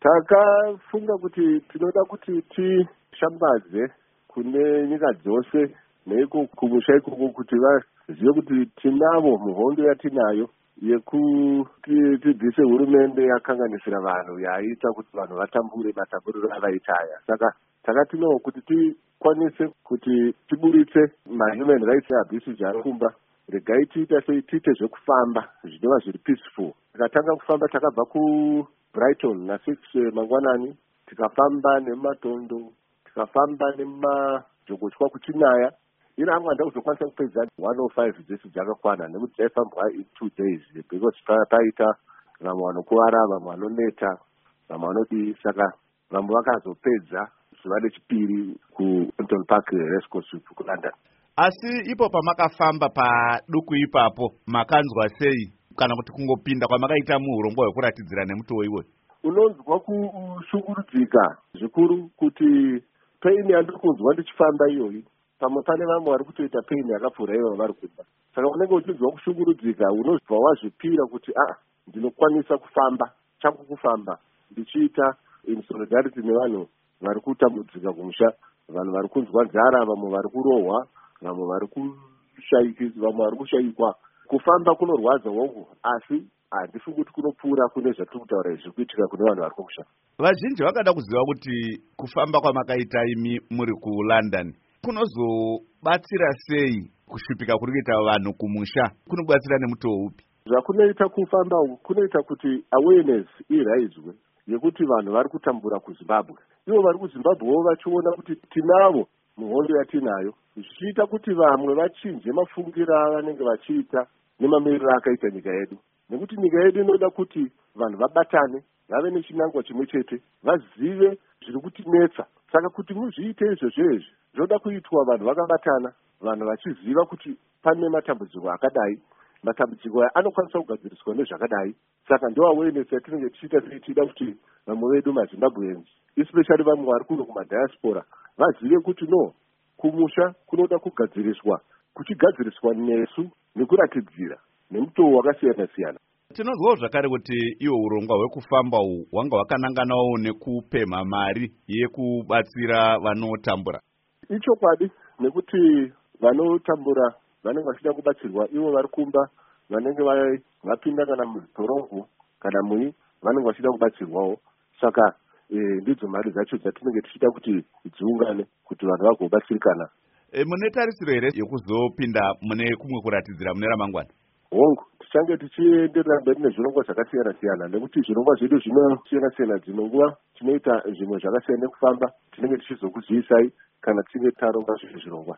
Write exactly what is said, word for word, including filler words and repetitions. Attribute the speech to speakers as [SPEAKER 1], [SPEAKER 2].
[SPEAKER 1] takafunga kuti tinoda kuti tishambadze kune nyika dzose neiko kumusha ikoko kuti vazive kuti tinavo muhondo yatinayo yekuti tibvise hurumende yakanganisira vanhu yaita kuti vanhu vatambure matamburiro avaita aya. Saka takatinowo kuti tikwanise kuti tiburitse mahuman rights abuses arikumba. Regai tiita tiite zvekufamba zvinova zviri peaceful. Takatanga kufamba takabva kuBrighton na six mangwanani, tikafamba nemumatondo, tikafamba nemumajogotwa kuchinaya. Ina hangu handa kuzokwanisa kupedza one oh five dzese dzakakwana nekuti dzaifambwa in two days because paita vamwe vanokuwara, vamwe vanoneta, vamwe vanodii. Saka vamwe vakazopedza zuva rechipiri kuPenton Park Racecourse kuLondon.
[SPEAKER 2] Asi ipo pamakafamba paduku ipapo makanzwa sei kana kuti kungopinda kwamakaita muurongwa hwekuratidzira nemutowo iwoyo?
[SPEAKER 1] Unonzwa kushungurudzika zvikuru kuti paini yandiri kunzwa ndichifamba iyoyi pamwe pane vamwe vari kutoita paini yakapfuura ivo vari kuda. Saka unenge uchinzwa kushungurudzika, unozwa wazvipira kuti ah, ndinokwanisa kufamba changu kufamba ndichiita in solidarity nevanhu vari kutambudzika kumusha, vanhu vari kunzwa nzara, vamwe vari kurohwa, vamwe vari kushaikwa, vamwe vari kushayikwa. Kufamba kunorwadza hongu, asi handifungi kuti kunopfuura kune zvatiri kutaura izvi kuitika kune vanhu vari kumusha.
[SPEAKER 2] Vazhinji vakada kuziva kuti kufamba kwamakaita imi muri kuLondon kunozobatsira sei kusvipika kuri kuita vanhu kumusha, kunobatsira nemutoo upi?
[SPEAKER 1] Zvakunoita kufamba uku kunoita kuti awareness iraizwe yekuti vanhu vari kutambura kuZimbabwe. Ivo vari kuZimbabwewo vachiona kuti tinavo muhondo yatinayo, zvichiita kuti vamwe vachinje mafungiro avanenge vachiita nemamiriro akaita nyika yedu. Nekuti nyika yedu inoda kuti vanhu vabatane, vave nechinangwa chimwe chete, vazive zviri kutinetsa. Saka kuti muzviite izvozvo zvoda kuitwa vanhu vakabatana, vanhu vachiziva kuti pane matambudziko akadai, matambudziko aya anokwanisa kugadziriswa nezvakadai. Saka ndo awareness yatinenge tichiita tichida kuti vamwe vedu maZimbabweans, especially vamwe vari kuno kumadiaspora, vazive kuti no, kumusha kunoda kugadziriswa, kuchigadziriswa nesu nekuratidzira nemutoo wakasiyana siyana.
[SPEAKER 2] Tinozwawo zvakare kuti iwo urongwa hwekufamba uhu hwanga hwakananganawo nekupemha mari yekubatsira vanotambura.
[SPEAKER 1] Ichokwadi, nekuti vanotambura vanenge vachida kubatsirwa, ivo vari kumba vanenge vapinda kana mudhorongo kana mui vanenge vachida kubatsirwawo. Saka e, ndidzo mari dzacho dzatinenge tichida kuti dziungane kuti vanhu vagobatsirikana.
[SPEAKER 2] E, mune tarisiro here yekuzopinda mune kumwe kuratidzira mune ramangwana?
[SPEAKER 1] Hongu, tichange tichienderera mberi nezvirongwa zvakasiyana siyana, nekuti zvirongwa zvedu zvinosiyana siyana. Dzimwe nguva tinoita zvimwe zvakasiyana nekufamba, tinenge tichizokuzivisai kana tichinge taronga zvimwe zvirongwa.